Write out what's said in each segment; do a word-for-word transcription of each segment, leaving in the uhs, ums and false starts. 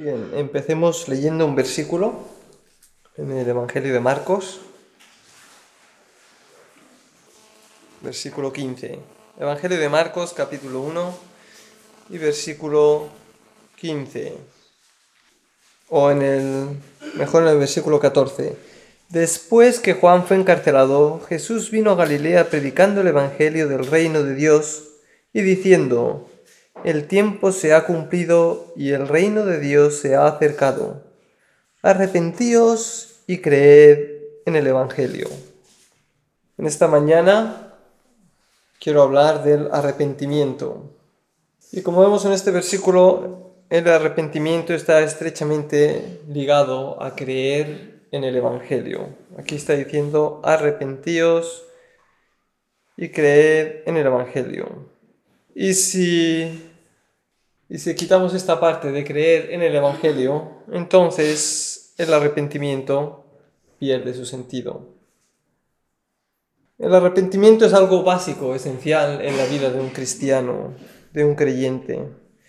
Bien, empecemos leyendo un versículo en el Evangelio de Marcos, versículo quince. Evangelio de Marcos, capítulo uno y versículo quince. O en el, mejor en el versículo catorce. Después que Juan fue encarcelado, Jesús vino a Galilea predicando el Evangelio del reino de Dios y diciendo: el tiempo se ha cumplido y el reino de Dios se ha acercado. Arrepentíos y creed en el Evangelio. En esta mañana quiero hablar del arrepentimiento. Y como vemos en este versículo, el arrepentimiento está estrechamente ligado a creer en el Evangelio. Aquí está diciendo: arrepentíos y creed en el Evangelio. Y si, y si quitamos esta parte de creer en el Evangelio, entonces el arrepentimiento pierde su sentido. El arrepentimiento es algo básico, esencial en la vida de un cristiano, de un creyente.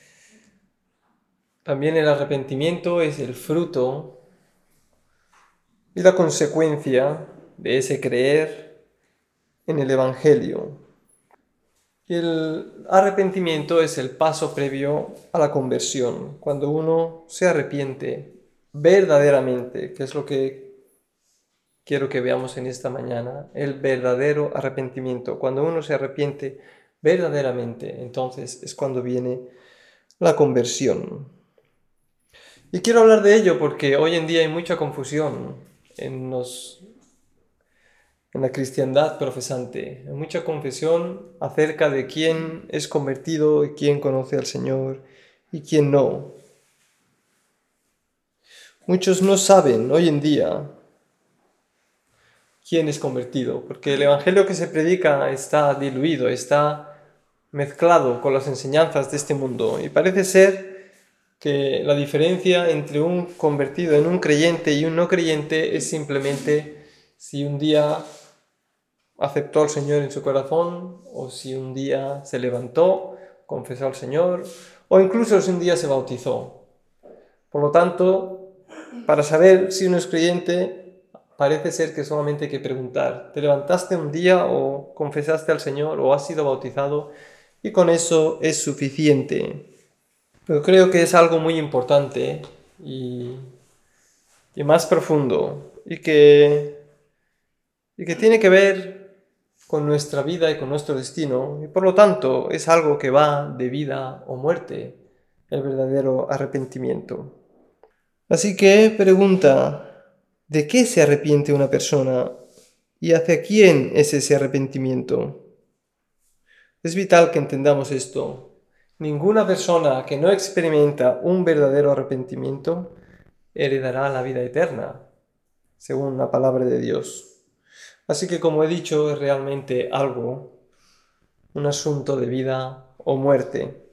También el arrepentimiento es el fruto y la consecuencia de ese creer en el Evangelio. Y el arrepentimiento es el paso previo a la conversión, cuando uno se arrepiente verdaderamente, que es lo que quiero que veamos en esta mañana, el verdadero arrepentimiento. Cuando uno se arrepiente verdaderamente, entonces es cuando viene la conversión. Y quiero hablar de ello porque hoy en día hay mucha confusión en, los, en la cristiandad profesante. Hay mucha confusión acerca de quién es convertido y quién conoce al Señor y quién no. Muchos no saben hoy en día quién es convertido, porque el evangelio que se predica está diluido, está mezclado con las enseñanzas de este mundo, y parece ser que la diferencia entre un convertido en un creyente y un no creyente es simplemente si un día aceptó al Señor en su corazón, o si un día se levantó, confesó al Señor, o incluso si un día se bautizó. Por lo tanto, para saber si uno es creyente, parece ser que solamente hay que preguntar: ¿te levantaste un día o confesaste al Señor o has sido bautizado? Y con eso es suficiente. Pero creo que es algo muy importante y, y más profundo y que, y que tiene que ver con nuestra vida y con nuestro destino, y por lo tanto es algo que va de vida o muerte, el verdadero arrepentimiento. Así que pregunta: ¿de qué se arrepiente una persona y hacia quién es ese arrepentimiento? Es vital que entendamos esto. Ninguna persona que no experimenta un verdadero arrepentimiento heredará la vida eterna, según la palabra de Dios. Así que, como he dicho, es realmente algo, un asunto de vida o muerte.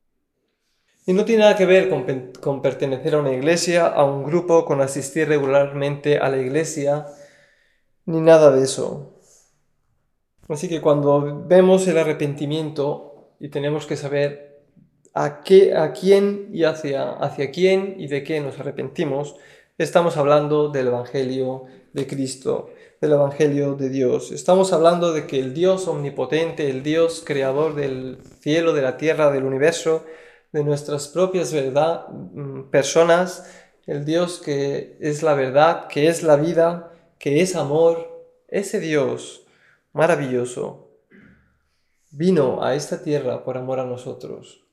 Y no tiene nada que ver con, con pertenecer a una iglesia, a un grupo, con asistir regularmente a la iglesia, ni nada de eso. Así que cuando vemos el arrepentimiento, y tenemos que saber a, qué, a quién y hacia, hacia quién y de qué nos arrepentimos, estamos hablando del Evangelio de Cristo, del Evangelio de Dios. Estamos hablando de que el Dios omnipotente, el Dios creador del cielo, de la tierra, del universo, de nuestras propias verdad, personas, el Dios que es la verdad, que es la vida, que es amor, ese Dios maravilloso vino a esta tierra por amor a nosotros.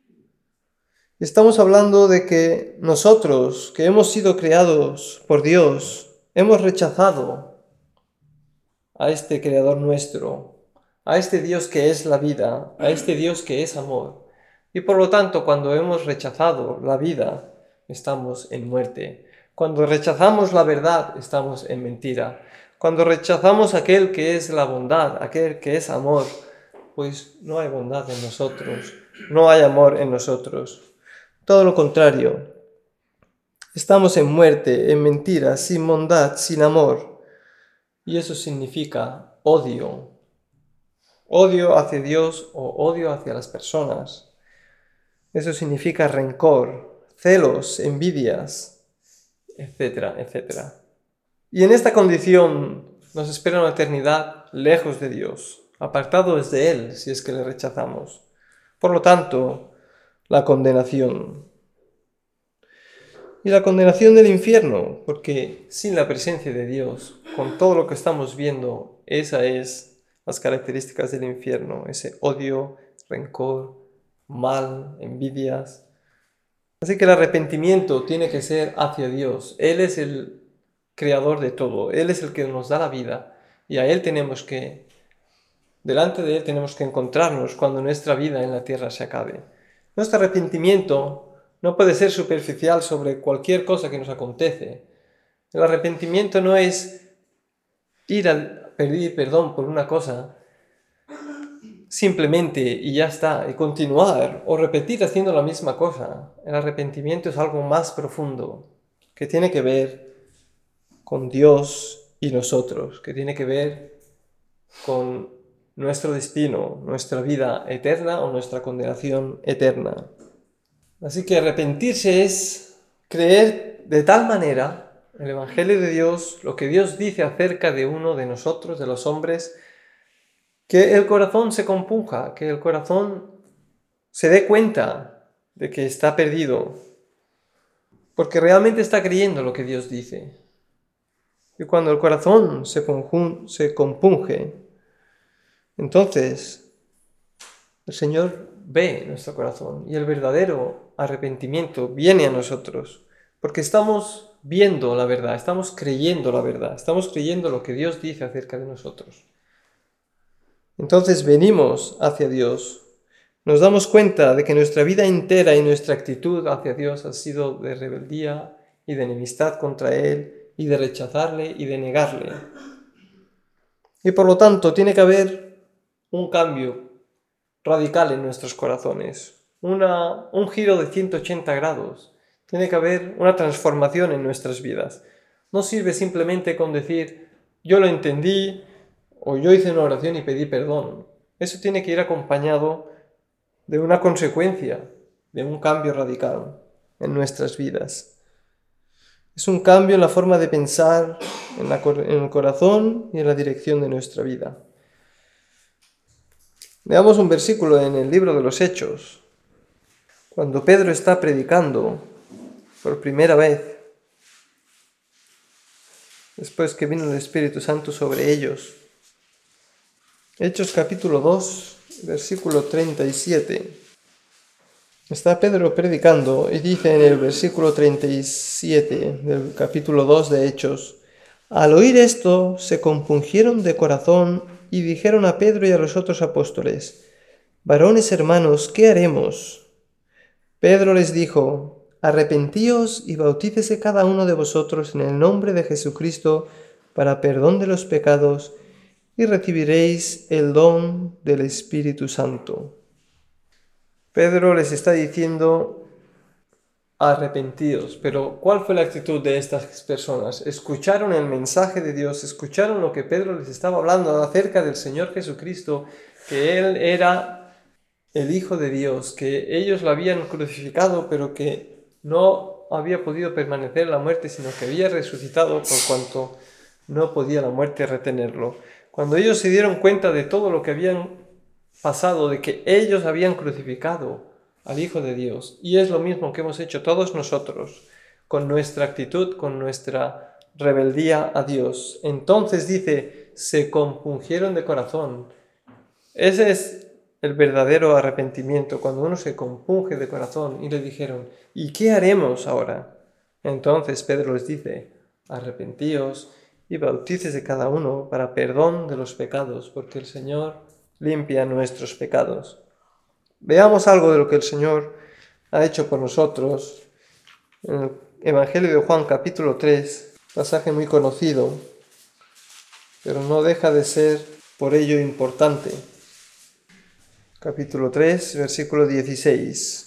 Estamos hablando de que nosotros, que hemos sido creados por Dios, hemos rechazado a este Creador nuestro, a este Dios que es la vida, a este Dios que es amor. Y por lo tanto, cuando hemos rechazado la vida, estamos en muerte. Cuando rechazamos la verdad, estamos en mentira. Cuando rechazamos aquel que es la bondad, aquel que es amor, pues no hay bondad en nosotros, no hay amor en nosotros. Todo lo contrario, estamos en muerte, en mentira, sin bondad, sin amor. Y eso significa odio. Odio hacia Dios o odio hacia las personas. Eso significa rencor, celos, envidias, etcétera, etcétera. Y en esta condición nos espera una eternidad lejos de Dios, apartados de Él si es que le rechazamos. Por lo tanto, la condenación. Y la condenación del infierno, porque sin la presencia de Dios, con todo lo que estamos viendo, esas es las características del infierno, ese odio, rencor, mal, envidias. Así que el arrepentimiento tiene que ser hacia Dios. Él es el creador de todo, Él es el que nos da la vida y a Él tenemos que, delante de Él tenemos que encontrarnos cuando nuestra vida en la tierra se acabe. Nuestro arrepentimiento no puede ser superficial sobre cualquier cosa que nos acontece. El arrepentimiento no es ir a pedir perdón por una cosa simplemente y ya está, y continuar o repetir haciendo la misma cosa. El arrepentimiento es algo más profundo, que tiene que ver con Dios y nosotros, que tiene que ver con nuestro destino, nuestra vida eterna o nuestra condenación eterna. Así que arrepentirse es creer de tal manera el Evangelio de Dios, lo que Dios dice acerca de uno de nosotros, de los hombres, que el corazón se compunja, que el corazón se dé cuenta de que está perdido, porque realmente está creyendo lo que Dios dice. Y cuando el corazón se, conjun- se compunge, entonces el Señor ve nuestro corazón y el verdadero arrepentimiento viene a nosotros, porque estamos viendo la verdad, estamos creyendo la verdad, estamos creyendo lo que Dios dice acerca de nosotros. Entonces venimos hacia Dios, nos damos cuenta de que nuestra vida entera y nuestra actitud hacia Dios ha sido de rebeldía y de enemistad contra Él y de rechazarle y de negarle. Y por lo tanto tiene que haber un cambio radical en nuestros corazones, una, un giro de ciento ochenta grados. Tiene que haber una transformación en nuestras vidas. No sirve simplemente con decir, yo lo entendí, o yo hice una oración y pedí perdón. Eso tiene que ir acompañado de una consecuencia, de un cambio radical en nuestras vidas. Es un cambio en la forma de pensar, en, la, en el corazón y en la dirección de nuestra vida. Veamos un versículo en el libro de los Hechos, cuando Pedro está predicando por primera vez, después que vino el Espíritu Santo sobre ellos. Hechos capítulo dos, versículo treinta y siete. Está Pedro predicando y dice en el versículo treinta y siete del capítulo dos de Hechos: al oír esto, se compungieron de corazón y dijeron a Pedro y a los otros apóstoles: varones hermanos, ¿qué haremos? Pedro les dijo: arrepentíos y bautícese cada uno de vosotros en el nombre de Jesucristo para perdón de los pecados, y recibiréis el don del Espíritu Santo. Pedro les está diciendo: arrepentíos. Pero ¿cuál fue la actitud de estas personas? Escucharon el mensaje de Dios, escucharon lo que Pedro les estaba hablando acerca del Señor Jesucristo, que Él era el Hijo de Dios, que ellos lo habían crucificado, pero que no había podido permanecer en la muerte, sino que había resucitado por cuanto no podía la muerte retenerlo. Cuando ellos se dieron cuenta de todo lo que habían pasado, de que ellos habían crucificado al Hijo de Dios, y es lo mismo que hemos hecho todos nosotros, con nuestra actitud, con nuestra rebeldía a Dios, entonces dice, se compungieron de corazón. Ese es el verdadero arrepentimiento, cuando uno se compunge de corazón, y le dijeron: ¿y qué haremos ahora? Entonces Pedro les dice: arrepentíos y bautícese cada uno para perdón de los pecados, porque el Señor limpia nuestros pecados. Veamos algo de lo que el Señor ha hecho por nosotros en el Evangelio de Juan capítulo tres, pasaje muy conocido, pero no deja de ser por ello importante. Capítulo tres, versículo dieciséis.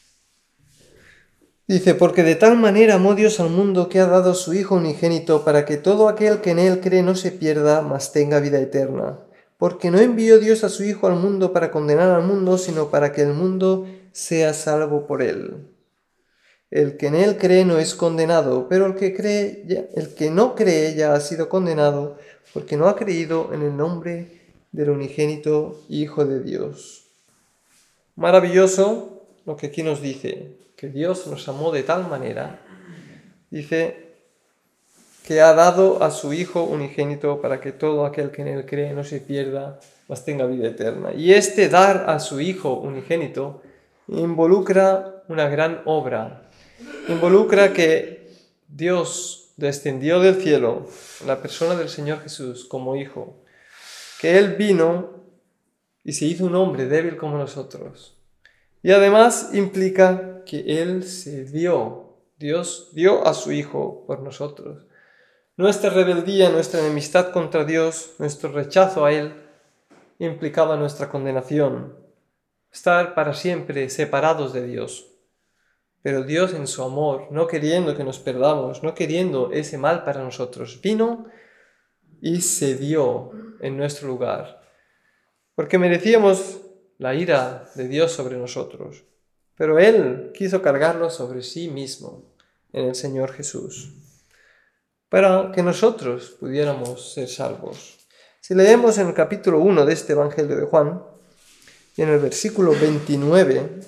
Dice: porque de tal manera amó Dios al mundo que ha dado su Hijo unigénito, para que todo aquel que en él cree no se pierda, mas tenga vida eterna. Porque no envió Dios a su Hijo al mundo para condenar al mundo, sino para que el mundo sea salvo por él. El que en él cree no es condenado, pero el que cree, ya, el que no cree ya ha sido condenado, porque no ha creído en el nombre del unigénito Hijo de Dios. Maravilloso lo que aquí nos dice, que Dios nos amó de tal manera, dice, que ha dado a su Hijo unigénito para que todo aquel que en él cree no se pierda, mas tenga vida eterna. Y este dar a su Hijo unigénito involucra una gran obra, involucra que Dios descendió del cielo, la persona del Señor Jesús como Hijo, que Él vino y se hizo un hombre débil como nosotros. Y además implica que Él se dio, Dios dio a su Hijo por nosotros. Nuestra rebeldía, nuestra enemistad contra Dios, nuestro rechazo a Él, implicaba nuestra condenación, estar para siempre separados de Dios. Pero Dios en su amor, no queriendo que nos perdamos, no queriendo ese mal para nosotros, vino y se dio en nuestro lugar, porque merecíamos la ira de Dios sobre nosotros, pero Él quiso cargarlo sobre sí mismo en el Señor Jesús, para que nosotros pudiéramos ser salvos. Si leemos en el capítulo uno de este Evangelio de Juan, y en el versículo veintinueve,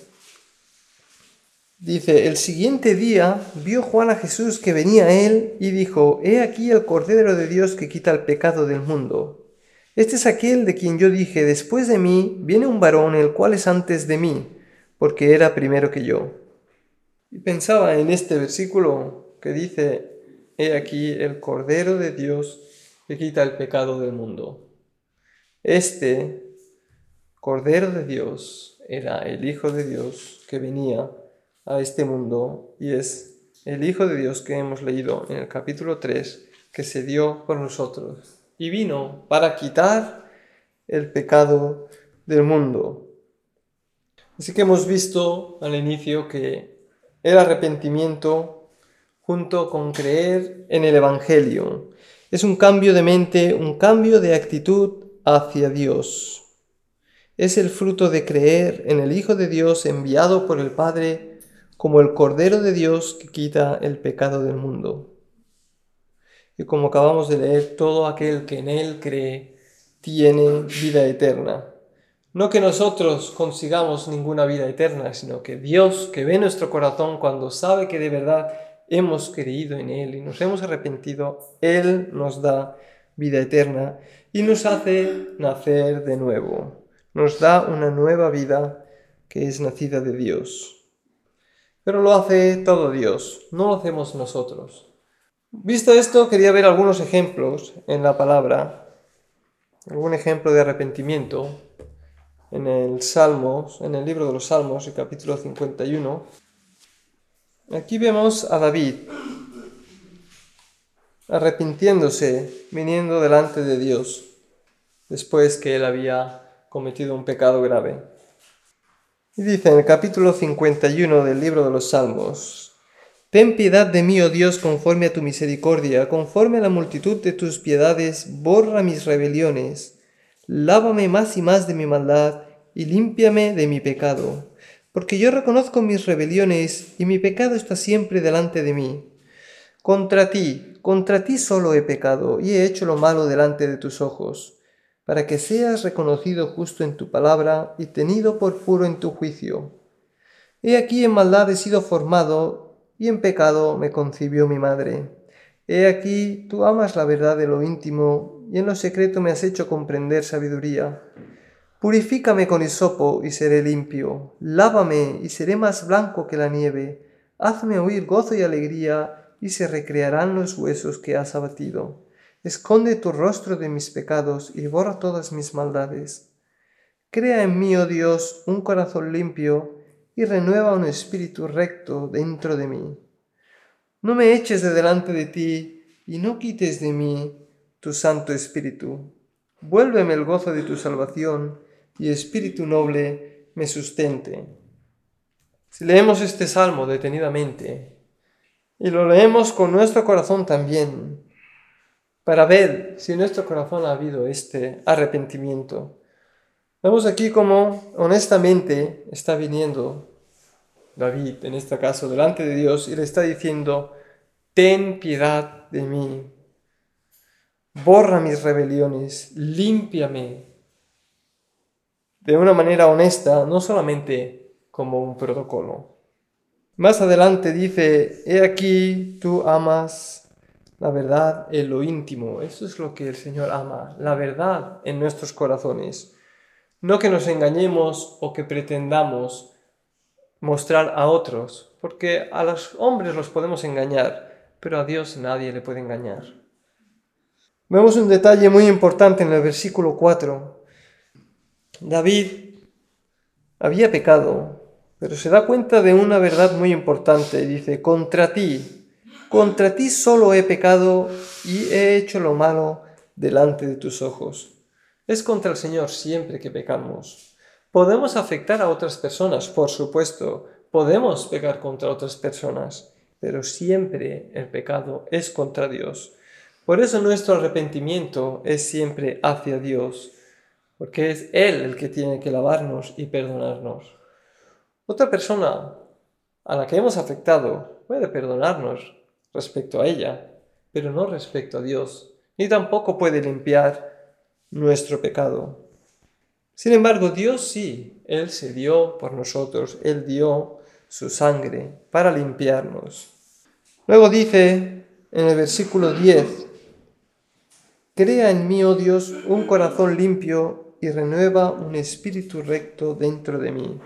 dice, el siguiente día vio Juan a Jesús que venía a él y dijo, he aquí el Cordero de Dios que quita el pecado del mundo. Este es aquel de quien yo dije, después de mí viene un varón el cual es antes de mí, porque era primero que yo. Y pensaba en este versículo que dice, he aquí el Cordero de Dios que quita el pecado del mundo. Este Cordero de Dios era el Hijo de Dios que venía a este mundo y es el Hijo de Dios que hemos leído en el capítulo tres, que se dio por nosotros y vino para quitar el pecado del mundo. Así que hemos visto al inicio que el arrepentimiento, junto con creer en el Evangelio, es un cambio de mente, un cambio de actitud hacia Dios. Es el fruto de creer en el Hijo de Dios enviado por el Padre como el Cordero de Dios que quita el pecado del mundo. Y como acabamos de leer, todo aquel que en Él cree tiene vida eterna. No que nosotros consigamos ninguna vida eterna, sino que Dios, que ve nuestro corazón cuando sabe que de verdad hemos creído en Él y nos hemos arrepentido, Él nos da vida eterna y nos hace nacer de nuevo. Nos da una nueva vida que es nacida de Dios. Pero lo hace todo Dios, no lo hacemos nosotros. Visto esto, quería ver algunos ejemplos en la palabra, algún ejemplo de arrepentimiento en el Salmos, en el libro de los Salmos, el capítulo cincuenta y uno. Aquí vemos a David arrepintiéndose, viniendo delante de Dios, después que él había cometido un pecado grave. Y dice en el capítulo cincuenta y uno del libro de los Salmos, ten piedad de mí, oh Dios, conforme a tu misericordia, conforme a la multitud de tus piedades, borra mis rebeliones. Lávame más y más de mi maldad, y límpiame de mi pecado. Porque yo reconozco mis rebeliones, y mi pecado está siempre delante de mí. Contra ti, contra ti solo he pecado, y he hecho lo malo delante de tus ojos, para que seas reconocido justo en tu palabra, y tenido por puro en tu juicio. He aquí en maldad he sido formado, y en pecado me concibió mi madre. He aquí, tú amas la verdad de lo íntimo, y en lo secreto me has hecho comprender sabiduría. Purifícame con hisopo, y seré limpio. Lávame, y seré más blanco que la nieve. Hazme oír gozo y alegría, y se recrearán los huesos que has abatido. Esconde tu rostro de mis pecados, y borra todas mis maldades. Crea en mí, oh Dios, un corazón limpio, y renueva un espíritu recto dentro de mí. No me eches de delante de ti, y no quites de mí tu Santo Espíritu. Vuélveme el gozo de tu salvación, y espíritu noble me sustente. Si leemos este salmo detenidamente, y lo leemos con nuestro corazón también, para ver si en nuestro corazón ha habido este arrepentimiento, vemos aquí cómo honestamente está viniendo David, en este caso, delante de Dios y le está diciendo: ten piedad de mí, borra mis rebeliones, límpiame de una manera honesta, no solamente como un protocolo. Más adelante dice: he aquí tú amas la verdad en lo íntimo. Eso es lo que el Señor ama, la verdad en nuestros corazones. No que nos engañemos o que pretendamos mostrar a otros, porque a los hombres los podemos engañar, pero a Dios nadie le puede engañar. Vemos un detalle muy importante en el versículo cuatro. David había pecado, pero se da cuenta de una verdad muy importante. Dice: contra ti, contra ti solo he pecado y he hecho lo malo delante de tus ojos. Es contra el Señor siempre que pecamos. Podemos afectar a otras personas, por supuesto, podemos pecar contra otras personas, pero siempre el pecado es contra Dios. Por eso nuestro arrepentimiento es siempre hacia Dios, porque es Él el que tiene que lavarnos y perdonarnos. Otra persona a la que hemos afectado puede perdonarnos respecto a ella, pero no respecto a Dios, ni tampoco puede limpiar nuestro pecado. Sin embargo, Dios sí, Él se dio por nosotros, Él dio su sangre para limpiarnos. Luego dice en el versículo diez: crea en mí, oh Dios, un corazón limpio y renueva un espíritu recto dentro de mí.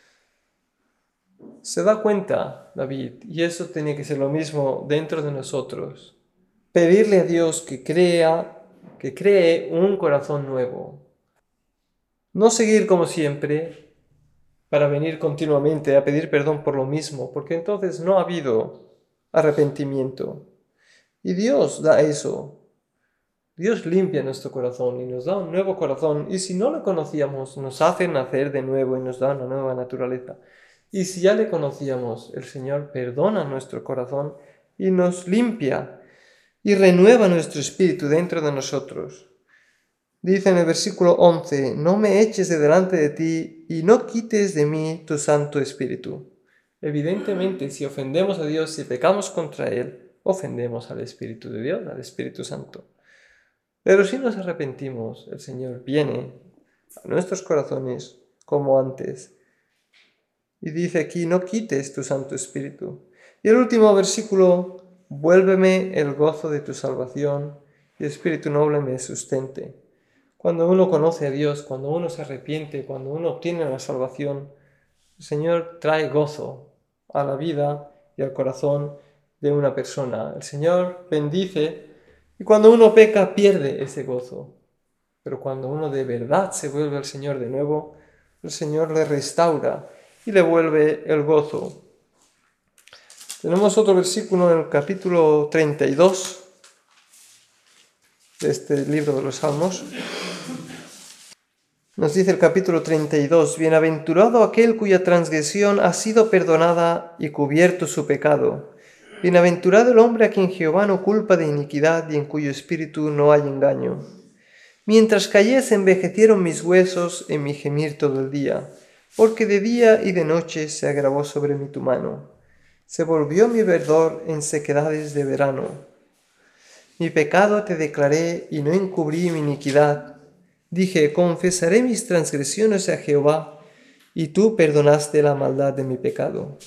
Se da cuenta David, y eso tiene que ser lo mismo dentro de nosotros, pedirle a Dios que crea, que cree un corazón nuevo. No seguir como siempre para venir continuamente a pedir perdón por lo mismo, porque entonces no ha habido arrepentimiento. Y Dios da eso. Dios limpia nuestro corazón y nos da un nuevo corazón, y si no lo conocíamos, nos hace nacer de nuevo y nos da una nueva naturaleza. Y si ya le conocíamos, el Señor perdona nuestro corazón y nos limpia y renueva nuestro espíritu dentro de nosotros. Dice en el versículo once: no me eches de delante de ti y no quites de mí tu Santo Espíritu. Evidentemente, si ofendemos a Dios, si pecamos contra Él, ofendemos al Espíritu de Dios, al Espíritu Santo. Pero si nos arrepentimos, el Señor viene a nuestros corazones como antes. Y dice aquí: no quites tu Santo Espíritu. Y el último versículo: vuélveme el gozo de tu salvación y Espíritu noble me sustente. Cuando uno conoce a Dios, cuando uno se arrepiente, cuando uno obtiene la salvación, el Señor trae gozo a la vida y al corazón de una persona. El Señor bendice, y cuando uno peca pierde ese gozo. Pero cuando uno de verdad se vuelve al Señor de nuevo, el Señor le restaura y le vuelve el gozo. Tenemos otro versículo en el capítulo treinta y dos de este libro de los Salmos. Nos dice el capítulo treinta y dos: bienaventurado aquel cuya transgresión ha sido perdonada y cubierto su pecado. Bienaventurado el hombre a quien Jehová no culpa de iniquidad y en cuyo espíritu no hay engaño. Mientras callé se envejecieron mis huesos en mi gemir todo el día, porque de día y de noche se agravó sobre mí tu mano. Se volvió mi verdor en sequedades de verano. Mi pecado te declaré y no encubrí mi iniquidad. Dije: confesaré mis transgresiones a Jehová, y tú perdonaste la maldad de mi pecado.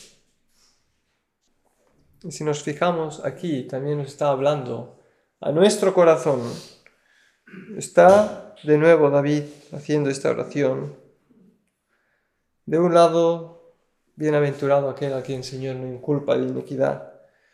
Y si nos fijamos aquí, también nos está hablando a nuestro corazón. Está de nuevo David haciendo esta oración. De un lado, bienaventurado aquel a quien el Señor no inculpa de iniquidad,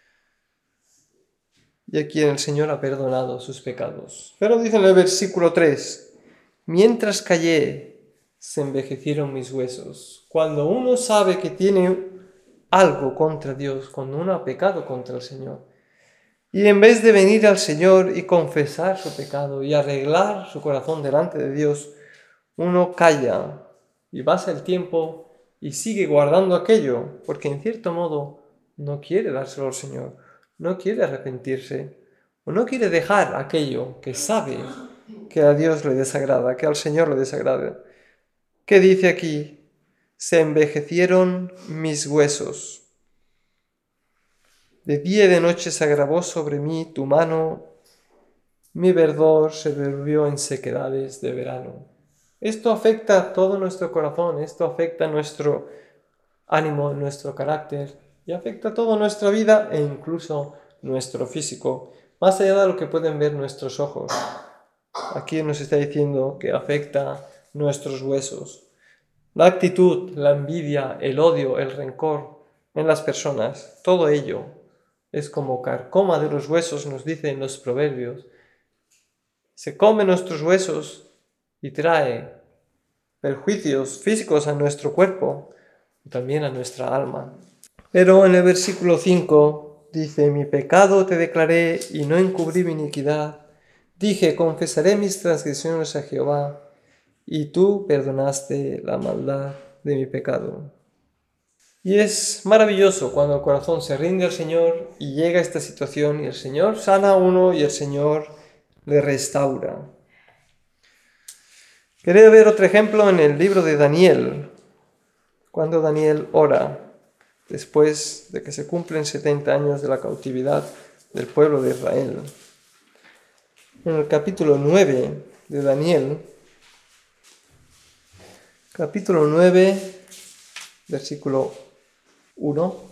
y a quien el Señor ha perdonado sus pecados. Pero dice en el versículo tres: mientras callé, se envejecieron mis huesos. Cuando uno sabe que tiene algo contra Dios, cuando uno ha pecado contra el Señor, y en vez de venir al Señor y confesar su pecado y arreglar su corazón delante de Dios, uno calla y pasa el tiempo y sigue guardando aquello, porque en cierto modo no quiere dárselo al Señor, no quiere arrepentirse, o no quiere dejar aquello que sabe que a Dios le desagrada, que al Señor le desagrada. ¿Qué dice aquí? se envejecieron mis huesos. De día y de noche se agravó sobre mí tu mano, mi verdor se volvió en sequedades de verano. Esto afecta a todo nuestro corazón, esto afecta a nuestro ánimo, nuestro carácter, y afecta a toda nuestra vida e incluso nuestro físico, más allá de lo que pueden ver nuestros ojos. Aquí nos está diciendo que afecta nuestros huesos. La actitud, la envidia, el odio, el rencor en las personas, todo ello es como carcoma de los huesos, nos dicen los proverbios. Se come nuestros huesos y trae perjuicios físicos a nuestro cuerpo y también a nuestra alma. Pero en el versículo cinco dice: mi pecado te declaré y no encubrí mi iniquidad. Dije: confesaré mis transgresiones a Jehová, y tú perdonaste la maldad de mi pecado. Y es maravilloso cuando el corazón se rinde al Señor y llega a esta situación y el Señor sana a uno y el Señor le restaura. Quería ver otro ejemplo en el libro de Daniel, cuando Daniel ora después de que se cumplen setenta años de la cautividad del pueblo de Israel. En el capítulo nueve de Daniel, capítulo nueve, versículo uno.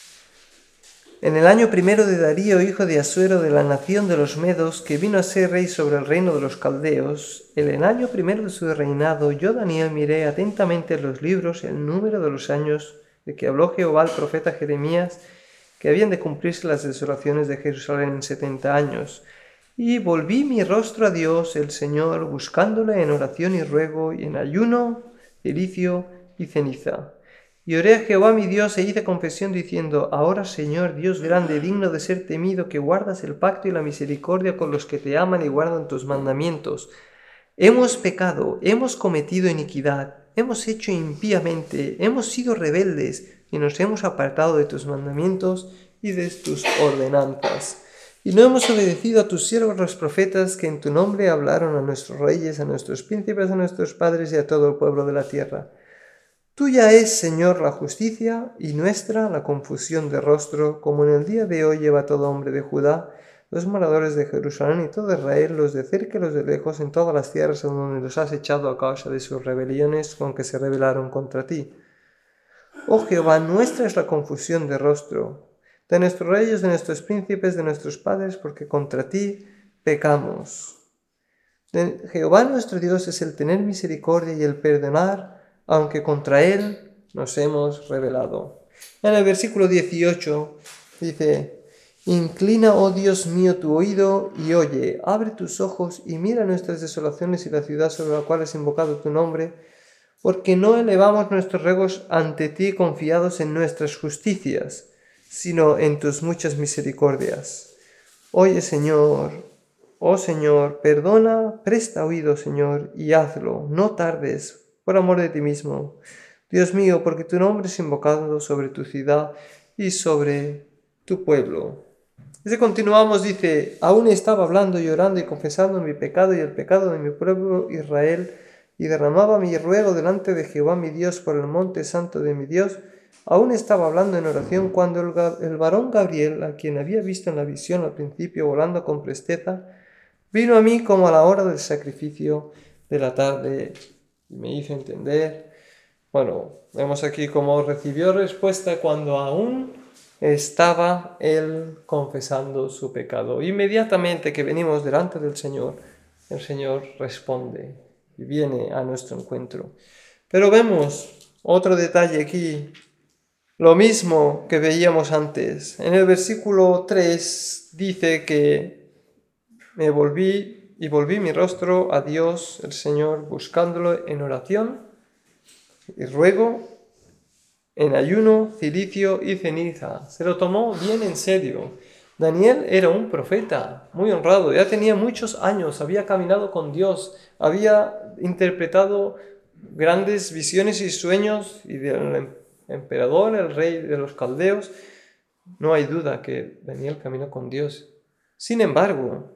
En el año primero de Darío, hijo de Asuero, de la nación de los Medos, que vino a ser rey sobre el reino de los caldeos, en el año primero de su reinado, yo, Daniel, miré atentamente en los libros el número de los años de que habló Jehová al profeta Jeremías, que habían de cumplirse las desolaciones de Jerusalén en setenta años. Y volví mi rostro a Dios, el Señor, buscándole en oración y ruego, y en ayuno, cilicio y ceniza. Y oré a Jehová mi Dios e hice confesión diciendo: ahora, Señor, Dios grande, digno de ser temido, que guardas el pacto y la misericordia con los que te aman y guardan tus mandamientos. Hemos pecado, hemos cometido iniquidad, hemos hecho impíamente, hemos sido rebeldes y nos hemos apartado de tus mandamientos y de tus ordenanzas. Y no hemos obedecido a tus siervos los profetas, que en tu nombre hablaron a nuestros reyes, a nuestros príncipes, a nuestros padres y a todo el pueblo de la tierra. Tuya es, Señor, la justicia, y nuestra la confusión de rostro, como en el día de hoy lleva todo hombre de Judá, los moradores de Jerusalén y todo Israel, los de cerca y los de lejos, en todas las tierras en donde los has echado a causa de sus rebeliones con que se rebelaron contra ti. Oh Jehová, nuestra es la confusión de rostro, de nuestros reyes, de nuestros príncipes, de nuestros padres, porque contra ti pecamos. De Jehová nuestro Dios es el tener misericordia y el perdonar, aunque contra él nos hemos rebelado. En el versículo dieciocho dice: inclina, oh Dios mío, tu oído y oye, abre tus ojos y mira nuestras desolaciones y la ciudad sobre la cual has invocado tu nombre, porque no elevamos nuestros ruegos ante ti confiados en nuestras justicias, sino en tus muchas misericordias. Oye, Señor, oh Señor, perdona, presta oído, Señor, y hazlo, no tardes, por amor de ti mismo. Dios mío, porque tu nombre es invocado sobre tu ciudad y sobre tu pueblo. Desde continuamos, dice: aún estaba hablando, llorando y confesando mi pecado y el pecado de mi pueblo Israel, y derramaba mi ruego delante de Jehová mi Dios por el monte santo de mi Dios. Aún estaba hablando en oración cuando el, el varón Gabriel, a quien había visto en la visión al principio volando con presteza, vino a mí como a la hora del sacrificio de la tarde y me hizo entender. Bueno, vemos aquí cómo recibió respuesta cuando aún estaba él confesando su pecado. Inmediatamente que venimos delante del Señor, el Señor responde y viene a nuestro encuentro. Pero vemos otro detalle aquí, lo mismo que veíamos antes. En el versículo tres dice que me volví y volví mi rostro a Dios, el Señor, buscándolo en oración y ruego, en ayuno, cilicio y ceniza. Se lo tomó bien en serio. Daniel era un profeta muy honrado, ya tenía muchos años, había caminado con Dios, había interpretado grandes visiones y sueños y del emperador, el rey de los caldeos. No hay duda que Daniel caminó con Dios. Sin embargo,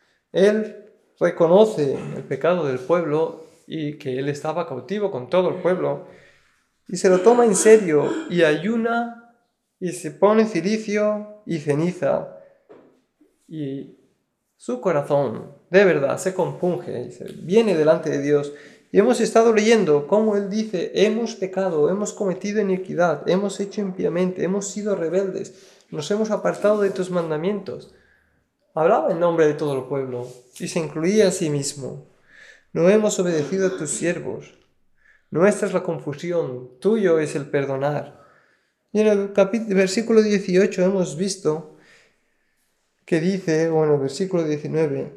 él reconoce el pecado del pueblo y que él estaba cautivo con todo el pueblo. y se lo toma en serio y ayuna y se pone cilicio y ceniza y su corazón de verdad se compunge y se viene delante de Dios. Y hemos estado leyendo cómo Él dice: hemos pecado, hemos cometido iniquidad, hemos hecho impíamente, hemos sido rebeldes, nos hemos apartado de tus mandamientos. Hablaba en nombre de todo el pueblo y se incluía a sí mismo. No hemos obedecido a tus siervos. Nuestra es la confusión, tuyo es el perdonar. Y en el capítulo, versículo dieciocho hemos visto que dice, o en el versículo diecinueve,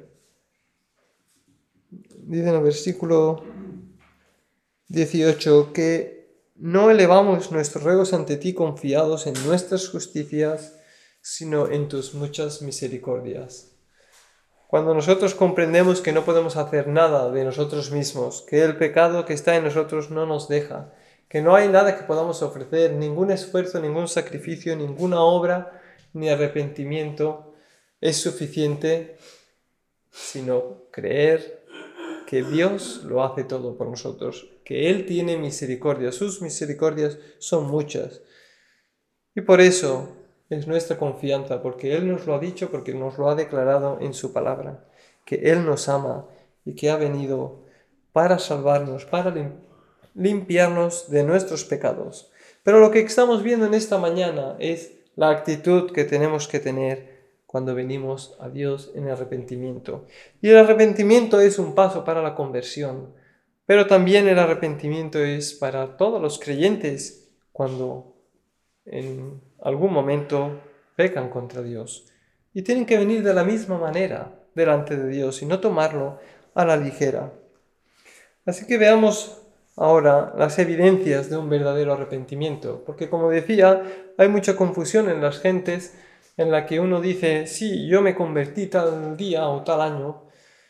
dice en el versículo dieciocho que no elevamos nuestros ruegos ante ti confiados en nuestras justicias, sino en tus muchas misericordias. Cuando nosotros comprendemos que no podemos hacer nada de nosotros mismos, que el pecado que está en nosotros no nos deja, que no hay nada que podamos ofrecer, ningún esfuerzo, ningún sacrificio, ninguna obra, ni arrepentimiento es suficiente, sino creer que Dios lo hace todo por nosotros, que Él tiene misericordia, sus misericordias son muchas. Y por eso es nuestra confianza, porque Él nos lo ha dicho, porque nos lo ha declarado en su palabra, que Él nos ama y que ha venido para salvarnos, para limpiarnos de nuestros pecados. Pero lo que estamos viendo en esta mañana es la actitud que tenemos que tener cuando venimos a Dios en arrepentimiento. Y el arrepentimiento es un paso para la conversión, pero también el arrepentimiento es para todos los creyentes cuando en algún momento pecan contra Dios. Y tienen que venir de la misma manera delante de Dios y no tomarlo a la ligera. Así que veamos ahora las evidencias de un verdadero arrepentimiento, porque como decía, hay mucha confusión en las gentes en la que uno dice: sí, yo me convertí tal día o tal año,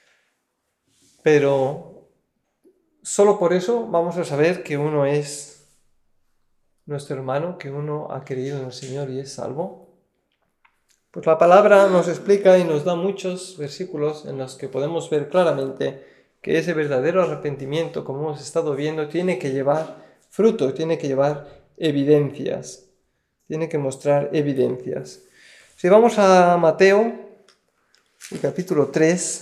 pero solo por eso vamos a saber que uno es nuestro hermano, que uno ha creído en el Señor y es salvo. Pues la palabra nos explica y nos da muchos versículos en los que podemos ver claramente que ese verdadero arrepentimiento, como hemos estado viendo, tiene que llevar fruto, tiene que llevar evidencias, tiene que mostrar evidencias. Si vamos a Mateo, el capítulo tres,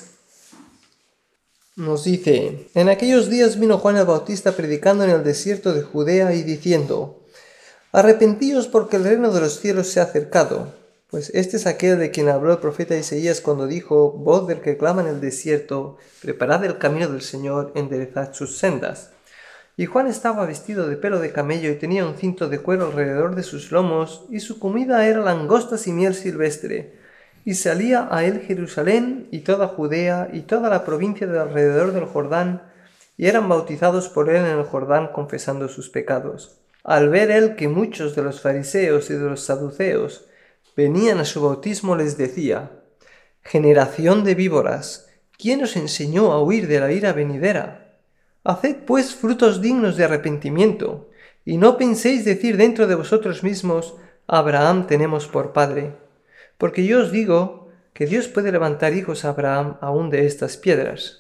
nos dice: en aquellos días vino Juan el Bautista predicando en el desierto de Judea y diciendo: arrepentíos porque el reino de los cielos se ha acercado. Pues este es aquel de quien habló el profeta Isaías cuando dijo: voz del que clama en el desierto, preparad el camino del Señor, enderezad sus sendas. Y Juan estaba vestido de pelo de camello y tenía un cinto de cuero alrededor de sus lomos, y su comida era langostas y miel silvestre. Y salía a él Jerusalén y toda Judea y toda la provincia de alrededor del Jordán, y eran bautizados por él en el Jordán confesando sus pecados. Al ver él que muchos de los fariseos y de los saduceos venían a su bautismo, les decía: generación de víboras, ¿quién os enseñó a huir de la ira venidera? Haced pues frutos dignos de arrepentimiento, y no penséis decir dentro de vosotros mismos: Abraham tenemos por padre. Porque yo os digo que Dios puede levantar hijos a Abraham aún de estas piedras.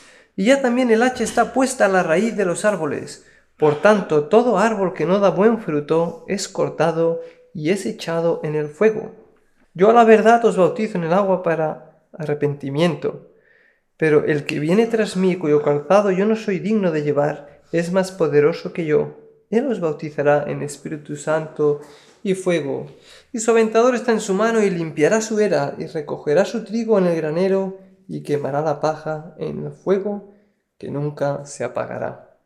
Y ya también el hacha está puesta a la raíz de los árboles. Por tanto, todo árbol que no da buen fruto es cortado y es echado en el fuego. Yo a la verdad os bautizo en el agua para arrepentimiento, pero el que viene tras mí, cuyo calzado yo no soy digno de llevar, es más poderoso que yo. Él os bautizará en Espíritu Santo y fuego. Y su aventador está en su mano, y limpiará su era, y recogerá su trigo en el granero, y quemará la paja en el fuego, que nunca se apagará.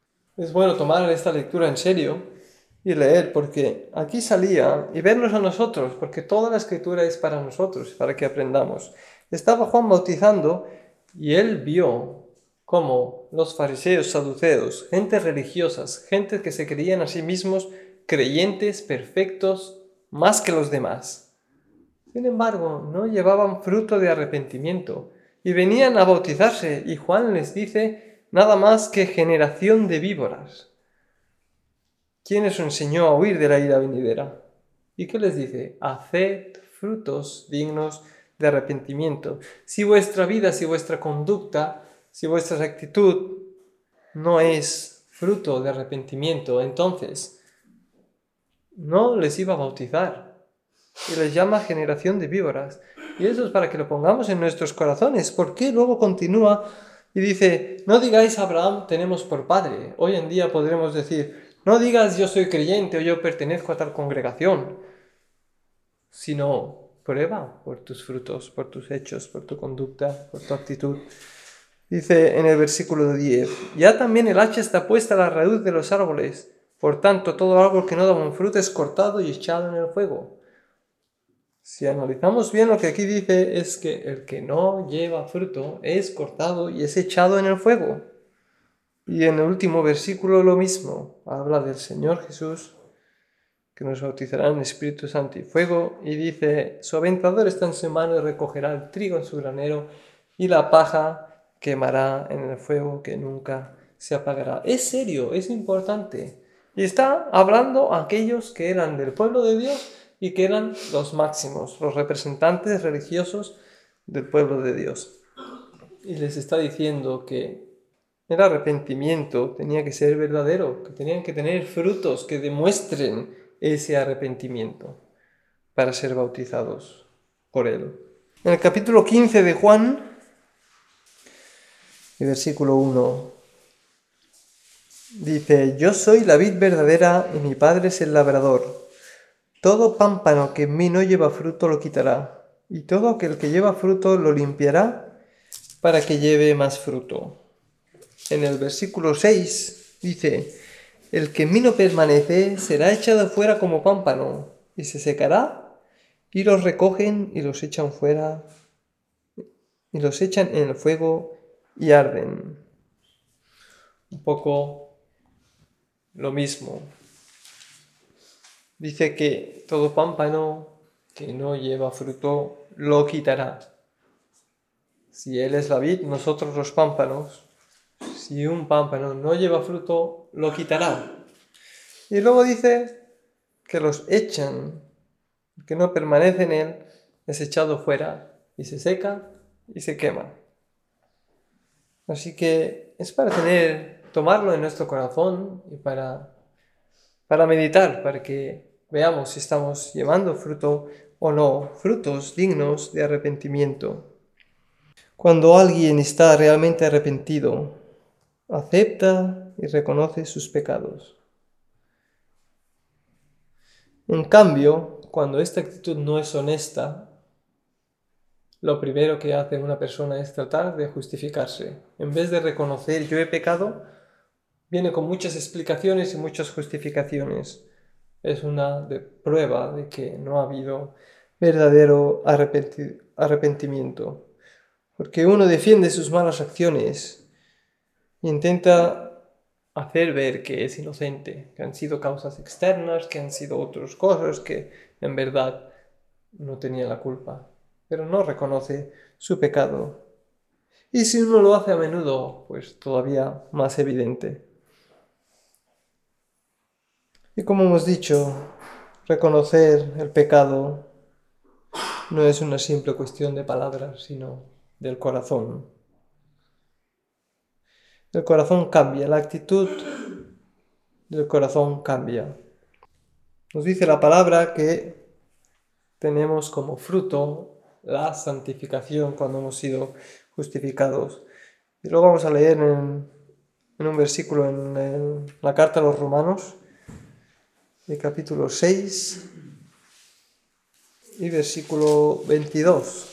Es bueno tomar esta lectura en serio y leer, porque aquí salía, y vernos a nosotros, porque toda la escritura es para nosotros, para que aprendamos. Estaba Juan bautizando, y él vio cómo los fariseos, saduceos, gente religiosas, gente que se creían a sí mismos creyentes perfectos más que los demás, sin embargo, no llevaban fruto de arrepentimiento y venían a bautizarse, y Juan les dice nada más que generación de víboras. ¿Quién os enseñó a huir de la ira venidera? ¿Y qué les dice? Haced frutos dignos de arrepentimiento. Si vuestra vida, si vuestra conducta, si vuestra actitud no es fruto de arrepentimiento, entonces no les iba a bautizar. Y les llama generación de víboras. Y eso es para que lo pongamos en nuestros corazones. Porque luego continúa y dice, no digáis a Abraham tenemos por padre. Hoy en día podremos decir, no digas yo soy creyente o yo pertenezco a tal congregación, sino prueba por tus frutos, por tus hechos, por tu conducta, por tu actitud. Dice en el versículo diez, ya también el hacha está puesta a la raíz de los árboles. Por tanto, todo árbol que no da buen fruto es cortado y echado en el fuego. Si analizamos bien, lo que aquí dice es que el que no lleva fruto es cortado y es echado en el fuego. Y en el último versículo lo mismo, habla del Señor Jesús, que nos bautizará en Espíritu Santo y fuego, y dice, su aventador está en su mano y recogerá el trigo en su granero, y la paja quemará en el fuego que nunca se apagará. Es serio, es importante. Y está hablando a aquellos que eran del pueblo de Dios y que eran los máximos, los representantes religiosos del pueblo de Dios. Y les está diciendo que el arrepentimiento tenía que ser verdadero, que tenían que tener frutos que demuestren ese arrepentimiento para ser bautizados por él. En el capítulo quince de Juan, el versículo uno, dice, yo soy la vid verdadera y mi Padre es el labrador. Todo pámpano que en mí no lleva fruto lo quitará, y todo aquel que lleva fruto lo limpiará para que lleve más fruto. En el versículo seis dice, el que en mí no permanece será echado fuera como pámpano, y se secará, y los recogen y los echan fuera, y los echan en el fuego y arden. Un poco lo mismo. Dice que todo pámpano que no lleva fruto lo quitará. Si Él es la vid, nosotros los pámpanos. Si un pámpano no lleva fruto, lo quitará. Y luego dice que los echan, que no permanece en él, es echado fuera y se seca y se quema. Así que es para tener, tomarlo en nuestro corazón y para, para meditar, para que veamos si estamos llevando fruto o no, frutos dignos de arrepentimiento. Cuando alguien está realmente arrepentido, acepta y reconoce sus pecados. En cambio, cuando esta actitud no es honesta, lo primero que hace una persona es tratar de justificarse. En vez de reconocer yo he pecado, viene con muchas explicaciones y muchas justificaciones. Es una de prueba de que no ha habido verdadero arrepenti- arrepentimiento. Porque uno defiende sus malas acciones e intenta hacer ver que es inocente, que han sido causas externas, que han sido otras cosas, que en verdad no tenía la culpa, pero no reconoce su pecado. Y si uno lo hace a menudo, pues todavía más evidente. Y como hemos dicho, reconocer el pecado no es una simple cuestión de palabras, sino del corazón. El corazón cambia, la actitud del corazón cambia. Nos dice la palabra que tenemos como fruto la santificación cuando hemos sido justificados. Y luego vamos a leer en, en un versículo en, en la carta a los Romanos, el capítulo seis y versículo veintidós.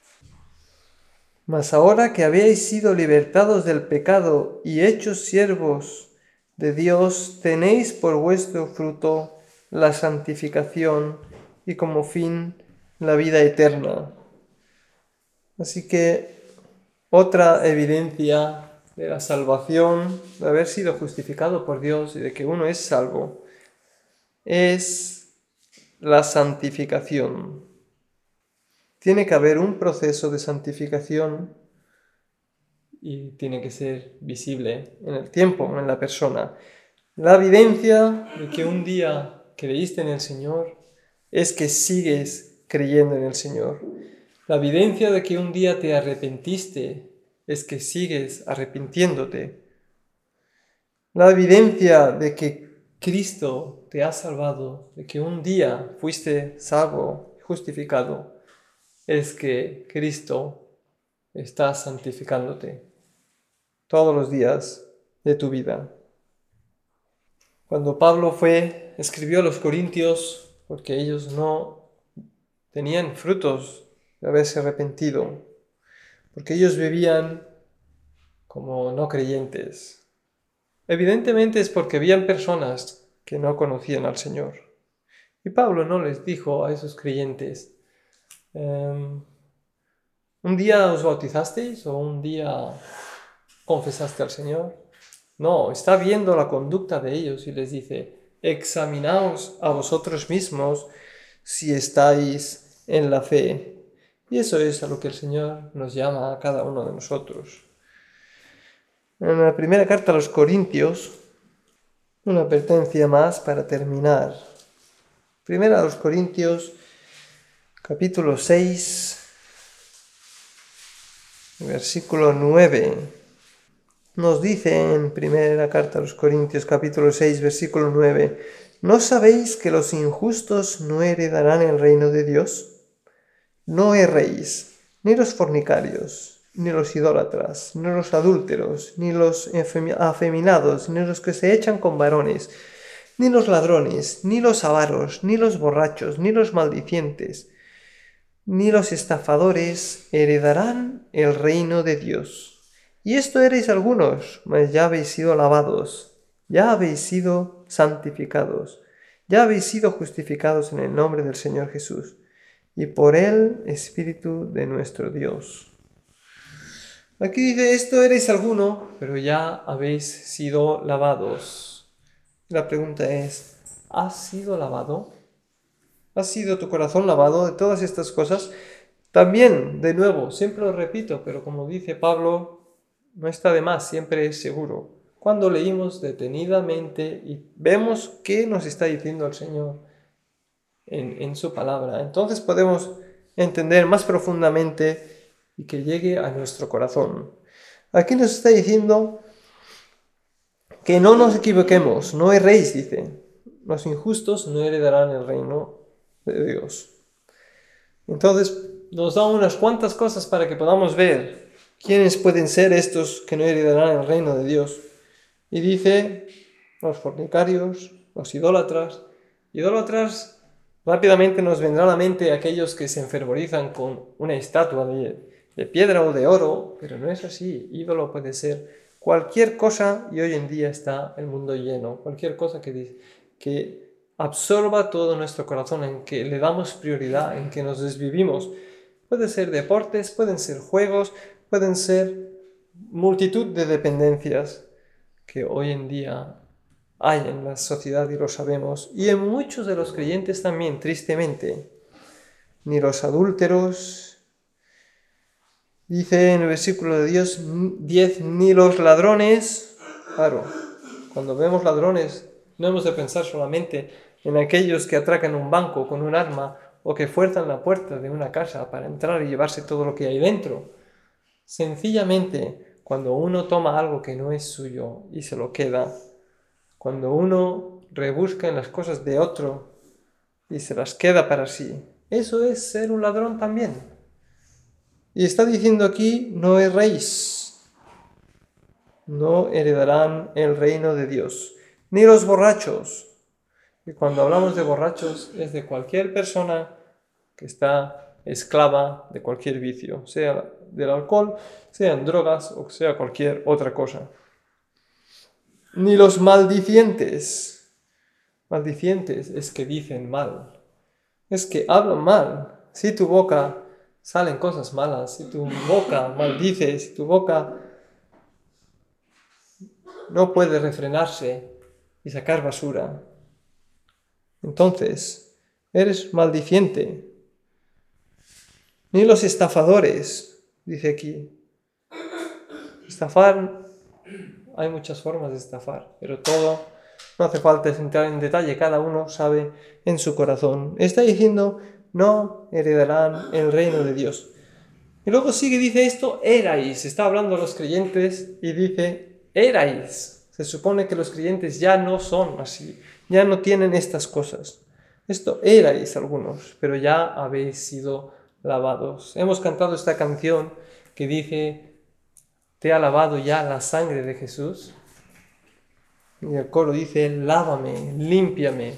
Mas ahora que habéis sido libertados del pecado y hechos siervos de Dios, tenéis por vuestro fruto la santificación y como fin la vida eterna. Así que otra evidencia de la salvación, de haber sido justificado por Dios y de que uno es salvo, es la santificación. Tiene que haber un proceso de santificación y tiene que ser visible en el tiempo, en la persona. La evidencia de que un día creíste en el Señor es que sigues creyendo en el Señor. La evidencia de que un día te arrepentiste es que sigues arrepintiéndote. La evidencia de que Cristo te ha salvado, de que un día fuiste salvo, justificado, es que Cristo está santificándote todos los días de tu vida. Cuando Pablo fue, escribió a los Corintios, porque ellos no tenían frutos de haberse arrepentido, porque ellos vivían como no creyentes. Evidentemente es porque habían personas que no conocían al Señor. Y Pablo no les dijo a esos creyentes, um, ¿un día os bautizasteis o un día confesaste al Señor? No, está viendo la conducta de ellos y les dice, examinaos a vosotros mismos si estáis en la fe. Y eso es a lo que el Señor nos llama a cada uno de nosotros. En la primera carta a los Corintios, una advertencia más para terminar. Primera a los Corintios, capítulo seis, versículo nueve. Nos dice en primera carta a los Corintios, capítulo seis, versículo nueve, ¿no sabéis que los injustos no heredarán el reino de Dios? No erréis, ni los fornicarios, ni los idólatras, ni los adúlteros, ni los afeminados, ni los que se echan con varones, ni los ladrones, ni los avaros, ni los borrachos, ni los maldicientes, ni los estafadores heredarán el reino de Dios. Y esto erais algunos, mas ya habéis sido lavados, ya habéis sido santificados, ya habéis sido justificados en el nombre del Señor Jesús, y por el Espíritu de nuestro Dios. Aquí dice, esto erais alguno, pero ya habéis sido lavados. La pregunta es, ¿has sido lavado? ¿Has sido tu corazón lavado de todas estas cosas? También, de nuevo, siempre lo repito, pero como dice Pablo, no está de más, siempre es seguro. Cuando leímos detenidamente y vemos qué nos está diciendo el Señor en, en su palabra, entonces podemos entender más profundamente y que llegue a nuestro corazón. Aquí nos está diciendo que no nos equivoquemos, no erréis, dice. Los injustos no heredarán el reino de Dios. Entonces nos da unas cuantas cosas para que podamos ver quiénes pueden ser estos que no heredarán el reino de Dios. Y dice, los fornicarios, los idólatras. Idólatras, rápidamente nos vendrá a la mente aquellos que se enfervorizan con una estatua de, de piedra o de oro, pero no es así. Ídolo puede ser cualquier cosa, y hoy en día está el mundo lleno, cualquier cosa que, que absorba todo nuestro corazón, en que le damos prioridad, en que nos desvivimos. Puede ser deportes, pueden ser juegos, pueden ser multitud de dependencias que hoy en día hay en la sociedad y lo sabemos. Y en muchos de los creyentes también, tristemente. Ni los adúlteros, dice en el versículo de Dios diez, ni los ladrones. Claro, cuando vemos ladrones no hemos de pensar solamente en aquellos que atracan un banco con un arma o que fuerzan la puerta de una casa para entrar y llevarse todo lo que hay dentro. Sencillamente, cuando uno toma algo que no es suyo y se lo queda, cuando uno rebusca en las cosas de otro y se las queda para sí, eso es ser un ladrón también. Y está diciendo aquí, no erréis, no heredarán el reino de Dios, ni los borrachos. Y cuando hablamos de borrachos es de cualquier persona que está esclava de cualquier vicio, sea del alcohol, sean drogas o sea cualquier otra cosa. Ni los maldicientes. Maldicientes es que dicen mal, es que hablan mal. Si tu boca salen cosas malas, si tu boca maldice, si tu boca no puede refrenarse y sacar basura, entonces eres maldiciente. Ni los estafadores, dice aquí. Estafar, hay muchas formas de estafar, pero todo, no hace falta entrar en detalle, cada uno sabe en su corazón. Está diciendo, no heredarán el reino de Dios. Y luego sigue, dice esto, erais, está hablando a los creyentes y dice, erais. Se supone que los creyentes ya no son así, ya no tienen estas cosas. Esto erais algunos, pero ya habéis sido lavados. Hemos cantado esta canción que dice, ¿te ha lavado ya la sangre de Jesús? Y el coro dice, lávame, límpiame.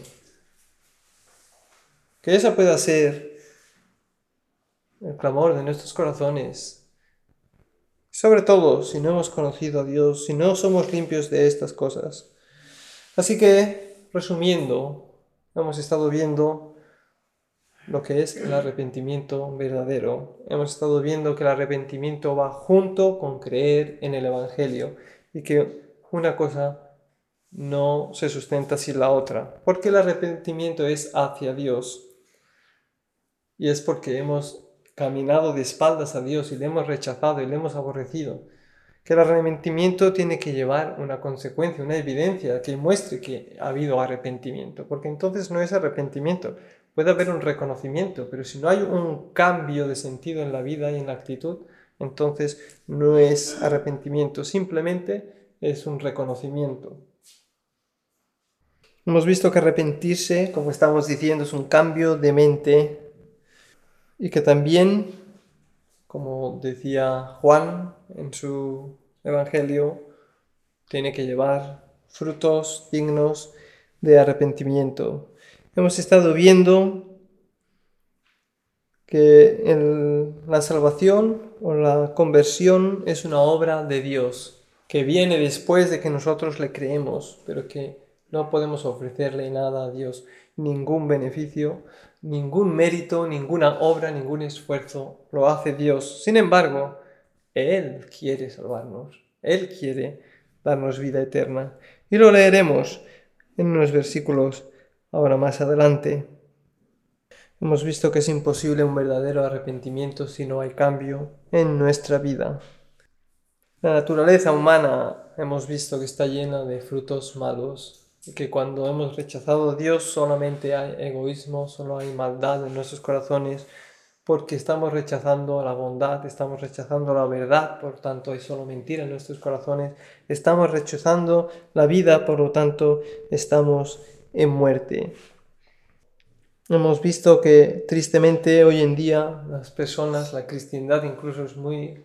Que esa pueda ser el clamor de nuestros corazones. Sobre todo, si no hemos conocido a Dios, si no somos limpios de estas cosas. Así que, resumiendo, hemos estado viendo lo que es el arrepentimiento verdadero. Hemos estado viendo que el arrepentimiento va junto con creer en el Evangelio y que una cosa no se sustenta sin la otra, porque el arrepentimiento es hacia Dios y es porque hemos caminado de espaldas a Dios y le hemos rechazado y le hemos aborrecido, que el arrepentimiento tiene que llevar una consecuencia, una evidencia que muestre que ha habido arrepentimiento, porque entonces no es arrepentimiento. Puede haber un reconocimiento, pero si no hay un cambio de sentido en la vida y en la actitud, entonces no es arrepentimiento, simplemente es un reconocimiento. Hemos visto que arrepentirse, como estamos diciendo, es un cambio de mente y que también, como decía Juan en su Evangelio, tiene que llevar frutos dignos de arrepentimiento. Hemos estado viendo que el, la salvación o la conversión es una obra de Dios, que viene después de que nosotros le creemos, pero que no podemos ofrecerle nada a Dios, ningún beneficio, ningún mérito, ninguna obra, ningún esfuerzo, lo hace Dios. Sin embargo, Él quiere salvarnos, Él quiere darnos vida eterna. Y lo leeremos en unos versículos ahora más adelante. Hemos visto que es imposible un verdadero arrepentimiento si no hay cambio en nuestra vida. La naturaleza humana hemos visto que está llena de frutos malos y que cuando hemos rechazado a Dios solamente hay egoísmo, solo hay maldad en nuestros corazones porque estamos rechazando la bondad, estamos rechazando la verdad, por tanto hay solo mentira en nuestros corazones, estamos rechazando la vida, por lo tanto estamos en muerte. Hemos visto que tristemente hoy en día las personas, la cristiandad incluso es muy,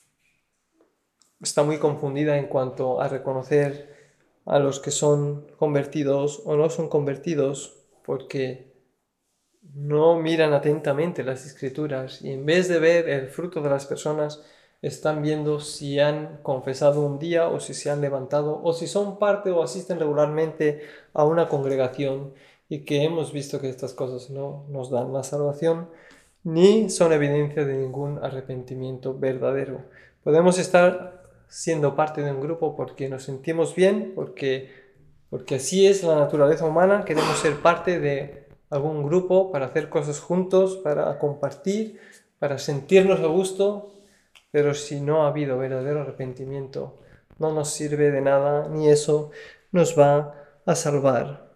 está muy confundida en cuanto a reconocer a los que son convertidos o no son convertidos, porque no miran atentamente las escrituras y en vez de ver el fruto de las personas, están viendo si han confesado un día o si se han levantado o si son parte o asisten regularmente a una congregación, y que hemos visto que estas cosas no nos dan la salvación ni son evidencia de ningún arrepentimiento verdadero. Podemos estar siendo parte de un grupo porque nos sentimos bien, porque, porque así es la naturaleza humana, queremos ser parte de algún grupo para hacer cosas juntos, para compartir, para sentirnos a gusto, pero si no ha habido verdadero arrepentimiento, no nos sirve de nada, ni eso nos va a salvar.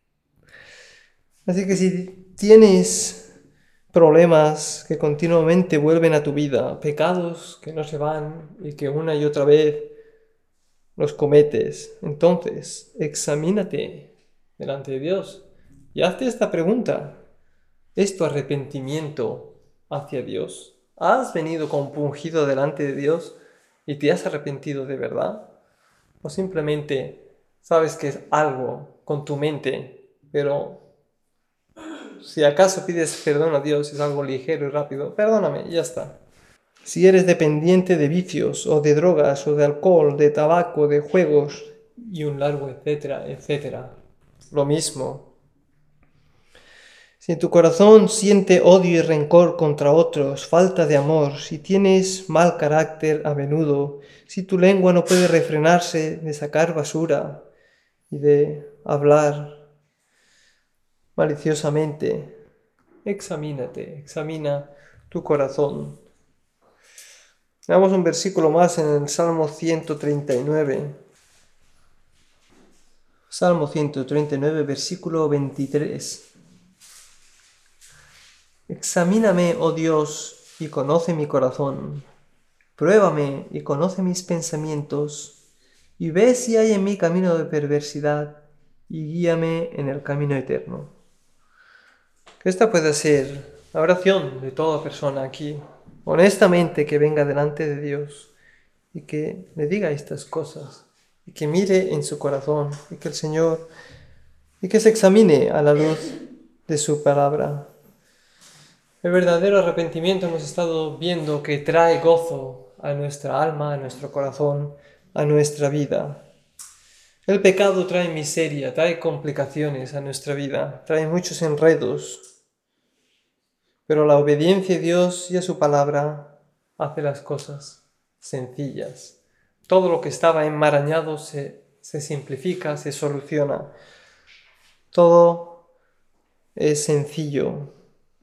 Así que si tienes problemas que continuamente vuelven a tu vida, pecados que no se van y que una y otra vez los cometes, entonces examínate delante de Dios y hazte esta pregunta. ¿Es tu arrepentimiento hacia Dios? ¿Has venido compungido delante de Dios y te has arrepentido de verdad? ¿O simplemente sabes que es algo con tu mente, pero si acaso pides perdón a Dios, es algo ligero y rápido, perdóname, y ya está? Si eres dependiente de vicios, o de drogas, o de alcohol, de tabaco, de juegos, y un largo etcétera, etcétera, lo mismo. Si tu corazón siente odio y rencor contra otros, falta de amor, si tienes mal carácter a menudo, si tu lengua no puede refrenarse de sacar basura y de hablar maliciosamente, examínate, examina tu corazón. Veamos un versículo más en el Salmo ciento treinta y nueve. Salmo ciento treinta y nueve, versículo veintitrés. Examíname, oh Dios, y conoce mi corazón. Pruébame y conoce mis pensamientos, y ve si hay en mí camino de perversidad, y guíame en el camino eterno. Que esta pueda ser la oración de toda persona aquí, honestamente, que venga delante de Dios y que le diga estas cosas, y que mire en su corazón, y que el Señor, y que se examine a la luz de su palabra. El verdadero arrepentimiento hemos estado viendo que trae gozo a nuestra alma, a nuestro corazón, a nuestra vida. El pecado trae miseria, trae complicaciones a nuestra vida, trae muchos enredos. Pero la obediencia a Dios y a su palabra hace las cosas sencillas. Todo lo que estaba enmarañado se, se simplifica, se soluciona. Todo es sencillo.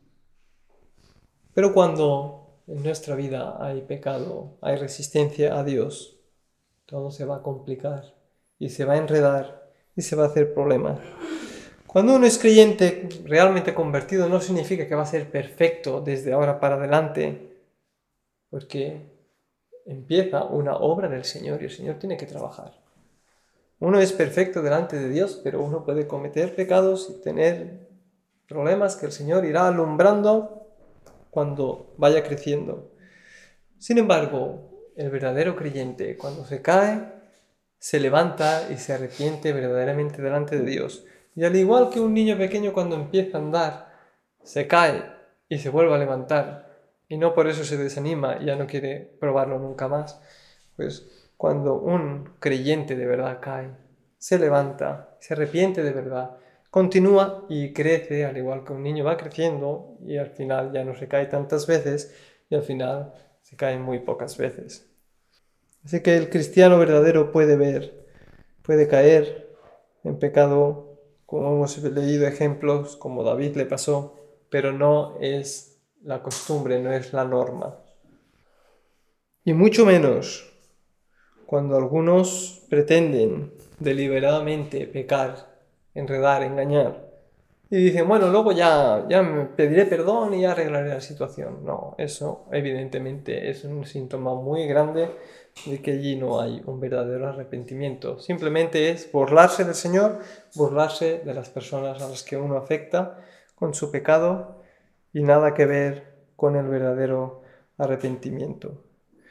Pero cuando en nuestra vida hay pecado, hay resistencia a Dios, todo se va a complicar y se va a enredar y se va a hacer problema. Cuando uno es creyente realmente convertido, no significa que va a ser perfecto desde ahora para adelante, porque empieza una obra del Señor y el Señor tiene que trabajar. Uno es perfecto delante de Dios, pero uno puede cometer pecados y tener problemas que el Señor irá alumbrando cuando vaya creciendo. Sin embargo, el verdadero creyente, cuando se cae, se levanta y se arrepiente verdaderamente delante de Dios. Y al igual que un niño pequeño cuando empieza a andar, se cae y se vuelve a levantar, y no por eso se desanima y ya no quiere probarlo nunca más, pues cuando un creyente de verdad cae, se levanta, se arrepiente de verdad, continúa y crece, al igual que un niño va creciendo, y al final ya no se cae tantas veces, y al final se cae muy pocas veces. Así que el cristiano verdadero puede ver, puede caer en pecado, como hemos leído ejemplos, como David le pasó, pero no es la costumbre, no es la norma. Y mucho menos cuando algunos pretenden deliberadamente pecar, enredar, engañar, y dicen, bueno, luego ya, ya me pediré perdón y ya arreglaré la situación. No, eso evidentemente es un síntoma muy grande de que allí no hay un verdadero arrepentimiento. Simplemente es burlarse del Señor, burlarse de las personas a las que uno afecta con su pecado y nada que ver con el verdadero arrepentimiento.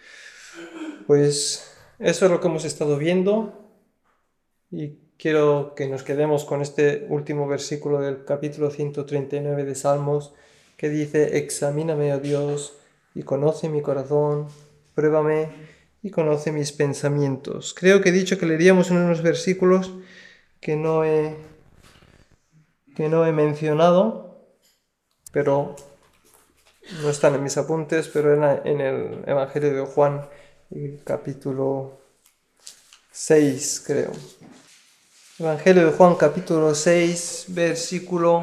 Pues eso es lo que hemos estado viendo y quiero que nos quedemos con este último versículo del capítulo ciento treinta y nueve de Salmos que dice: examíname, oh Dios, y conoce mi corazón, pruébame y conoce mis pensamientos. Creo que he dicho que leeríamos unos versículos que no he, que no he mencionado, pero no están en mis apuntes, pero en, en el Evangelio de Juan, el capítulo seis, creo. Evangelio de Juan, capítulo seis, versículo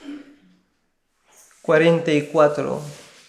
cuarenta y cuatro.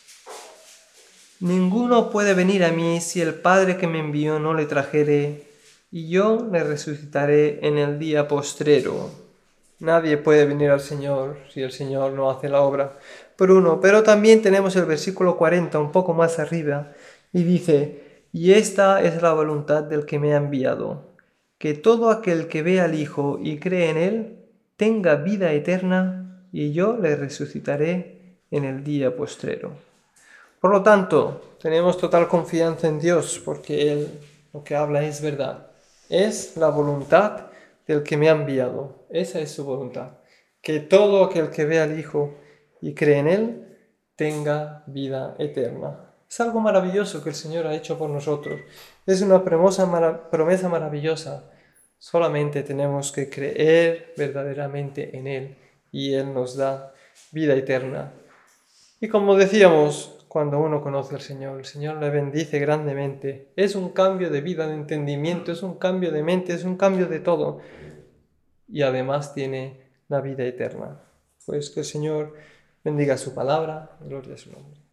Ninguno puede venir a mí si el Padre que me envió no le trajere, y yo le resucitaré en el día postrero. Nadie puede venir al Señor si el Señor no hace la obra por uno. Pero también tenemos el versículo cuarenta, un poco más arriba, y dice: y esta es la voluntad del que me ha enviado, que todo aquel que ve al Hijo y cree en Él tenga vida eterna, y yo le resucitaré en el día postrero. Por lo tanto, tenemos total confianza en Dios, porque Él lo que habla es verdad. Es la voluntad del que me ha enviado. Esa es su voluntad. Que todo aquel que ve al Hijo y cree en Él tenga vida eterna. Es algo maravilloso que el Señor ha hecho por nosotros. Es una promesa, mara- promesa maravillosa. Solamente tenemos que creer verdaderamente en Él y Él nos da vida eterna. Y como decíamos, cuando uno conoce al Señor, el Señor le bendice grandemente. Es un cambio de vida, de entendimiento, es un cambio de mente, es un cambio de todo. Y además tiene la vida eterna. Pues que el Señor bendiga su palabra, gloria a su nombre.